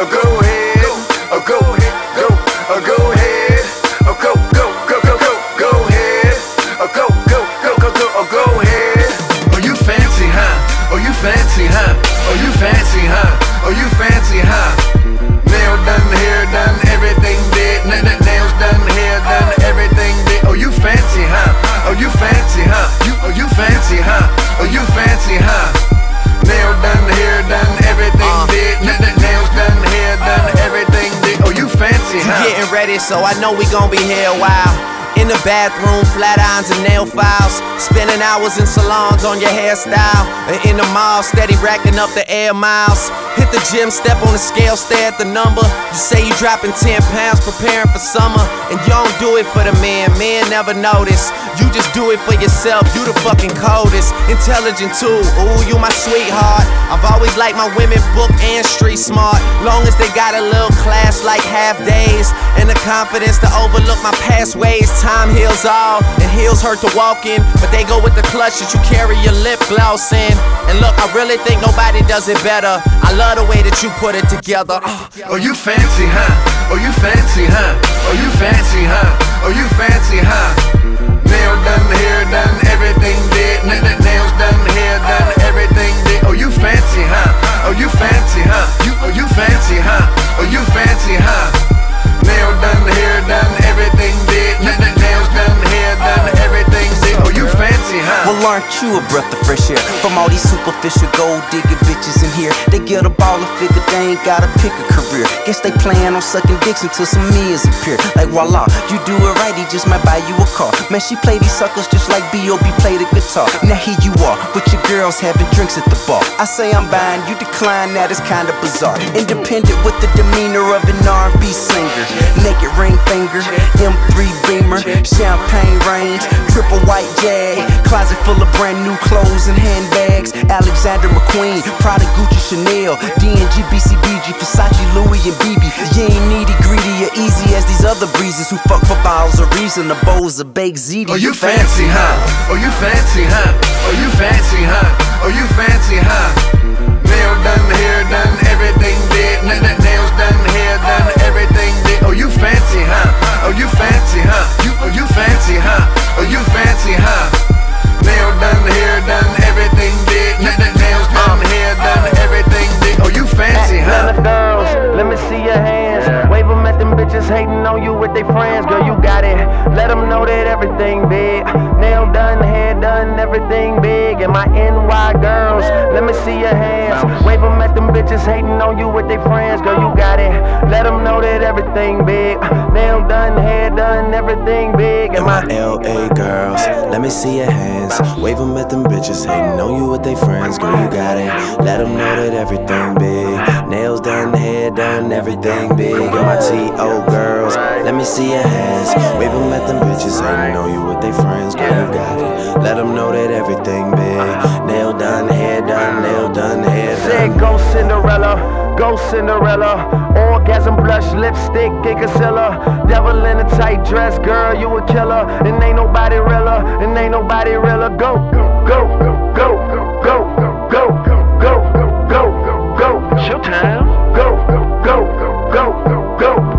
go ahead, go ahead, go ahead, go ahead, go ahead. Oh, you fancy, huh? Oh, you fancy, huh? Oh, you fancy, huh? Oh, you fancy, huh? Nail done, hair done, everything did. Nails done, hair done, everything did. Oh, you fancy, huh? Oh, you fancy, huh? Oh, you fancy, huh? Oh, you fancy, huh? Nail done, hair done, everything did. Nails done, hair done, everything did. Oh, you fancy, huh? You getting ready, so I know we gon' be here a while. In the bathroom, flat irons and nail files. Spending hours in salons on your hairstyle. And in the mall, steady racking up the air miles. Hit the gym, step on the scale, stare at the number. You say you dropping 10 pounds, preparing for summer. And you don't do it for the men never notice. You just do it for yourself, you the fucking coldest. Intelligent too, ooh, you my sweetheart. I've always liked my women book and street smart. Long as they got a little class like half days. And the confidence to overlook my past ways. Time heals all, and heels hurt to walk in. But they go with the clutch that you carry your lip gloss in. And look, I really think nobody does it better. I love the way that you put it together. Oh, you fancy, huh? Oh, you fancy, huh? Oh, you fancy, huh? Oh, you fancy, huh? Nail done, hair done, everything did. Nails done, hair done, everything did. Oh, you fancy, huh? Oh, you fancy, huh? Oh, you fancy, huh? Oh, you fancy, huh? Nail done, hair done, everything did. Nails done, hair done, everything did. Oh, you fancy, huh? Well, aren't you a breath of fresh air? From all these superficial gold digging bitches in here, they get a ball and figure they ain't gotta pick a career. Guess they plan on sucking dicks until some millions appear. Like voila, you do it right, he just might buy you a car. Man, she play these suckers just like B.O.B. play the guitar. Now here you are, with your girls having drinks at the bar. I say I'm buying, you decline, that is kinda bizarre. Independent with the demeanor of an R&B singer. Naked ring finger, M3 Beamer, champagne range, triple white Jag, closet full of brand new clothes and handbags. Alexander McQueen, Prada, Gucci, Chanel, D&G, BCBG, Versace, Louis and BB. You ain't needy, greedy, or easy as these other breezes who fuck for bottles of reason, the bowls of baked ziti. Oh, you fancy, huh? Oh, you fancy, huh? Oh, you fancy, huh? Oh, you fancy, huh? Nail done, hair done, everything did. Nails done, hair done, everything did. Oh, you fancy, huh? Oh, you fancy, huh? Oh, you fancy, huh? Oh, you fancy, huh? Nail done, hair done, everything did. Nails done, hair done, everything did. Oh, you fancy, huh? Girls, let me see your hands. Wave them at them bitches hating on you with their friends. Girl, you got it. Let them know that everything big. Nail done, hair done, everything big. And my NY girls, let me see your hands. Wave them at them bitches hating on you with their friends. Girl, you got it. Let them know that everything big. Nail done, hair done, everything big. And my LA girls, let me see your hands. Wave them at them bitches hating on you with their friends. Girl, you got it. Let them know that everything big. Nails done, hair done, everything big. And my T.O. girls, let me see your hands. Wave them at them bitches hating on you with their friends. Girl, you got it. Let them know that everything big. Nail done, hair done, nail done, hair done. Say go Cinderella, go Cinderella. Orgasm, blush, lipstick, get concealer. Devil in a tight dress, girl, you a killer. And ain't nobody realer, and ain't nobody realer. Go, go, go, go, go, go, go, go, go. Showtime. Go, go, go, go.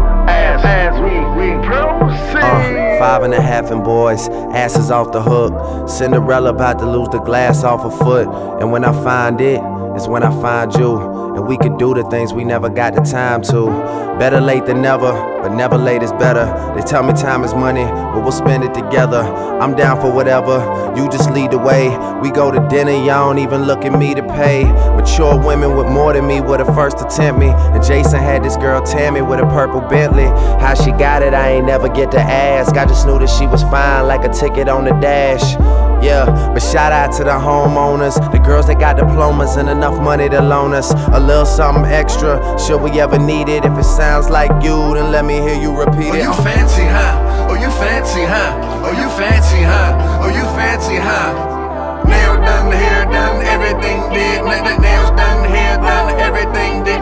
As we proceed. 5.5 and boys, asses off the hook. Cinderella about to lose the glass off her foot. And when I find it, it's when I find you. And we could do the things we never got the time to. Better late than never, but never late is better. They tell me time is money, but we'll spend it together. I'm down for whatever, you just lead the way. We go to dinner, y'all don't even look at me to pay. Mature women with more than me were the first to tempt me. And Jason had this girl Tammy with a purple Bentley. How she got it, I ain't never get to ask. I just knew that she was fine, like a ticket on the dash. Yeah, but shout out to the homeowners, the girls that got diplomas and enough money to loan us a little something extra, should we ever need it. If it sounds like you, then let me hear you repeat it. Oh, you fancy, huh? Oh, you fancy, huh? Oh, you fancy, huh? Oh, you fancy, huh? Nail done, hair done, everything did. Nails done, hair done, everything did.